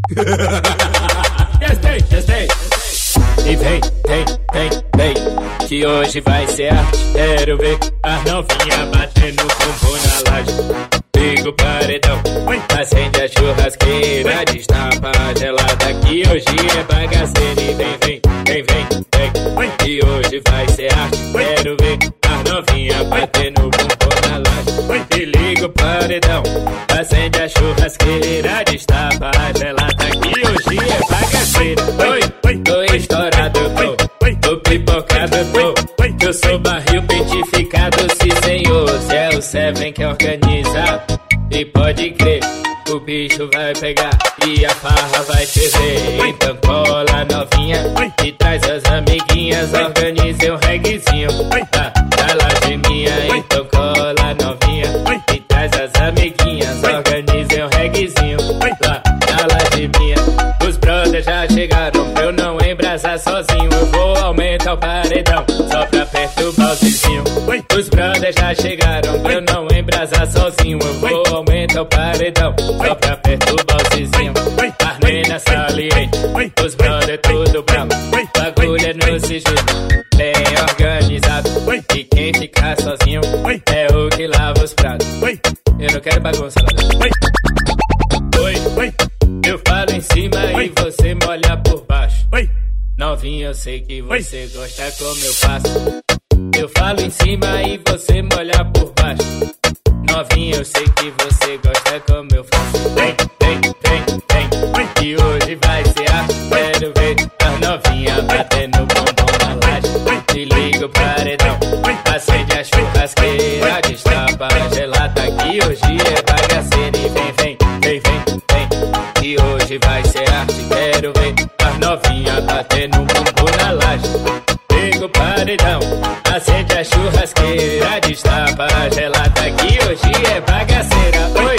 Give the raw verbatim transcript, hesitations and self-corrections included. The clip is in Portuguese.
Testei, testei. E vem, vem, vem, vem, que hoje vai ser arte. Quero ver as novinhas batendo bumbum na laje. Liga o paredão, acende a churrasqueira, destapa a gelada, que hoje é bagaceira. E vem, vem, vem, vem, vem, que hoje vai ser arte. Quero ver as novinhas batendo bumbum na laje. E liga o paredão, acende a churrasqueira, destapa a gelada, que hoje é bagaceira. Oi, tô estourado, tô, tô pipocado, tô, eu sou barril pentificado, sim senhor. Se é o Seven que organiza, e pode crer, o bicho vai pegar e a farra vai ferver. Então cola novinha e traz as amiguinhas, organize um reguezinho da, da laje minha. Então cola novinha e traz as amiguinhas, organize um reguezinho lá da laje minha. Os brothers já chegaram pra eu não embrasar sozinho. Eu vou aumentar o paredão só pra perturbar o vizinho. Os brothers já chegaram pra eu não embrasar sozinho. Eu vou aumentar o paredão só pra perturbar o vizinho. As meninas salientes, os brothers tudo bravo, bagulho é no sigilo, bem organizado. E quem ficar sozinho é o que lava os pratos. Eu não quero bagunça lá. Oi, eu falo em cima e você molha por baixo. Novinha, eu sei que você gosta como eu faço. Eu falo em cima e você molha por baixo. Novinha, eu sei que você gosta como eu faço. Vem, vem, vem, vem, que hoje vai ser arte. Quero ver as novinhas batendo bumbum na laje. Se liga o paredão, acende a churrasqueira, destapa a gelada, que hoje é bagaceira. E vem, vem, vem, vem, vem, que hoje vai ser arte. Quero ver as novinhas batendo bumbum na laje. Liga o paredão, acende a churrasqueira, destapa a gelada, que hoje é bagaceira. Oi.